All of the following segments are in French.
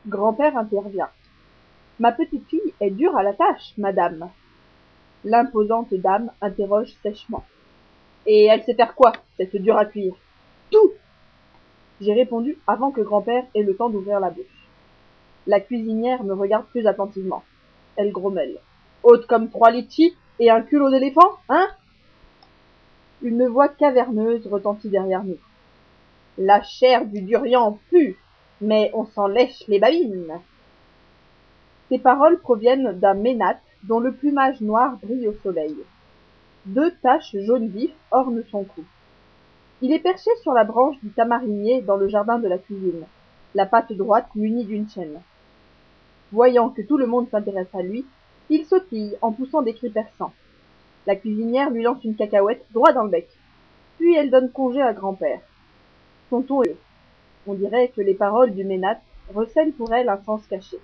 Grand-père intervient. Ma petite fille est dure à la tâche, madame. L'imposante dame interroge sèchement. Et elle sait faire quoi, cette dure à cuire? Tout! J'ai répondu avant que grand-père ait le temps d'ouvrir la bouche. La cuisinière me regarde plus attentivement. Elle grommelle. Haute comme 3 litchis et un culot d'éléphant, hein? Une voix caverneuse retentit derrière nous. La chair du durian pue, mais on s'en lèche les babines. Ces paroles proviennent d'un ménate dont le plumage noir brille au soleil. 2 taches jaune vif ornent son cou. Il est perché sur la branche du tamarinier dans le jardin de la cuisine, la patte droite munie d'une chaîne. Voyant que tout le monde s'intéresse à lui, il sautille en poussant des cris perçants. La cuisinière lui lance une cacahuète droit dans le bec. Puis elle donne congé à grand-père. Son ton est... On dirait que les paroles du ménate recèlent pour elle un sens caché.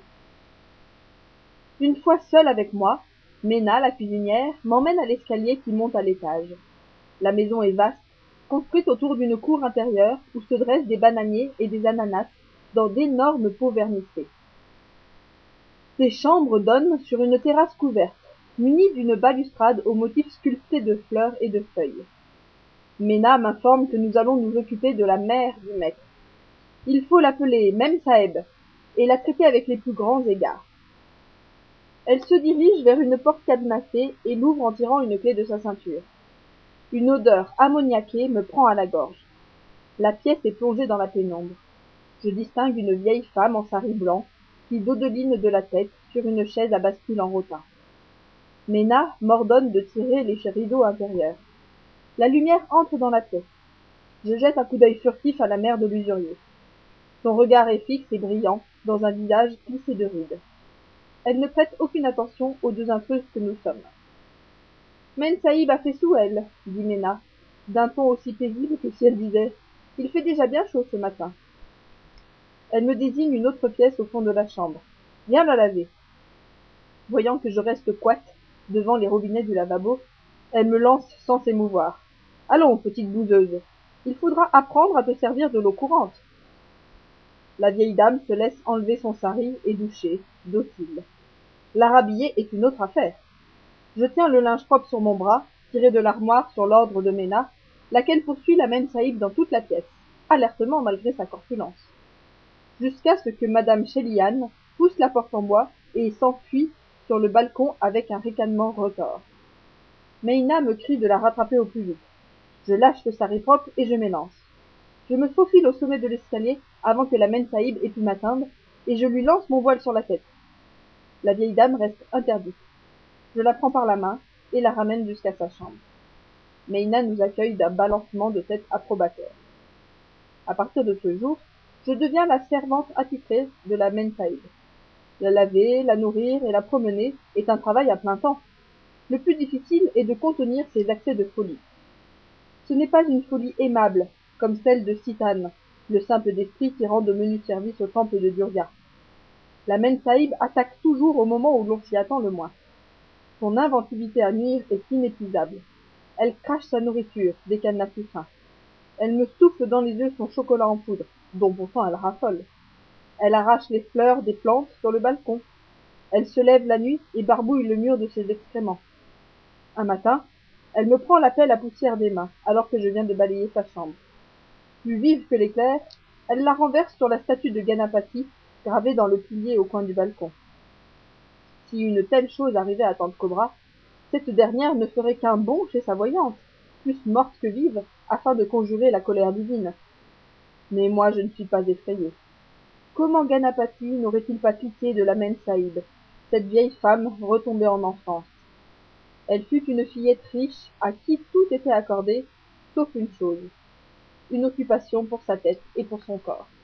Une fois seule avec moi, Ména, la cuisinière, m'emmène à l'escalier qui monte à l'étage. La maison est vaste, construite autour d'une cour intérieure où se dressent des bananiers et des ananas dans d'énormes pots vernissés. Ces chambres donnent sur une terrasse couverte, munie d'une balustrade aux motifs sculptés de fleurs et de feuilles. Ména m'informe que nous allons nous occuper de la mère du maître. Il faut l'appeler Mem Saeb et la traiter avec les plus grands égards. Elle se dirige vers une porte cadenassée et l'ouvre en tirant une clé de sa ceinture. Une odeur ammoniaquée me prend à la gorge. La pièce est plongée dans la pénombre. Je distingue une vieille femme en sari blanc qui dodeline de la tête sur une chaise à bascule en rotin. Ména m'ordonne de tirer les rideaux intérieurs. La lumière entre dans la pièce. Je jette un coup d'œil furtif à la mère de l'usurier. Son regard est fixe et brillant dans un visage plissé de rides. Elle ne prête aucune attention aux 2 intrus que nous sommes. Men Saïb a fait sous elle, dit Ména, d'un ton aussi paisible que si elle disait « Il fait déjà bien chaud ce matin ». Elle me désigne une autre pièce au fond de la chambre. Viens la laver. Voyant que je reste coite devant les robinets du lavabo, elle me lance sans s'émouvoir. Allons, petite bouseuse, il faudra apprendre à te servir de l'eau courante. La vieille dame se laisse enlever son sari et doucher, docile. La rhabiller est une autre affaire. Je tiens le linge propre sur mon bras, tiré de l'armoire sur l'ordre de Ména, laquelle poursuit la Mem Saïb dans toute la pièce, alertement malgré sa corpulence. Jusqu'à ce que madame Chéliane pousse la porte en bois et s'enfuit sur le balcon avec un ricanement retors. Meina me crie de la rattraper au plus vite. Je lâche le sari propre et je m'élance. Je me faufile au sommet de l'escalier avant que la Mem Saïb ait pu m'atteindre, et je lui lance mon voile sur la tête. La vieille dame reste interdite. Je la prends par la main et la ramène jusqu'à sa chambre. Meina nous accueille d'un balancement de tête approbateur. À partir de ce jour, je deviens la servante attitrée de la Mem Saïb. La laver, la nourrir et la promener est un travail à plein temps. Le plus difficile est de contenir ses accès de folie. Ce n'est pas une folie aimable, comme celle de Sitane, le simple d'esprit qui rend de menus services au temple de Durga. La Mem Saïb attaque toujours au moment où l'on s'y attend le moins. Son inventivité à nuire est inépuisable. Elle crache sa nourriture dès qu'elle n'a plus faim. Elle me souffle dans les yeux son chocolat en poudre, dont pourtant elle raffole. Elle arrache les fleurs des plantes sur le balcon. Elle se lève la nuit et barbouille le mur de ses excréments. Un matin, elle me prend la pelle à poussière des mains, alors que je viens de balayer sa chambre. Plus vive que l'éclair, elle la renverse sur la statue de Ganapati, gravée dans le pilier au coin du balcon. Si une telle chose arrivait à tante Cobra, cette dernière ne ferait qu'un bond chez sa voyante, plus morte que vive, afin de conjurer la colère divine. Mais moi je ne suis pas effrayée. Comment Ganapati n'aurait-il pas pitié de la Mem Saïb, cette vieille femme retombée en enfance? Elle fut une fillette riche à qui tout était accordé, sauf une chose, une occupation pour sa tête et pour son corps.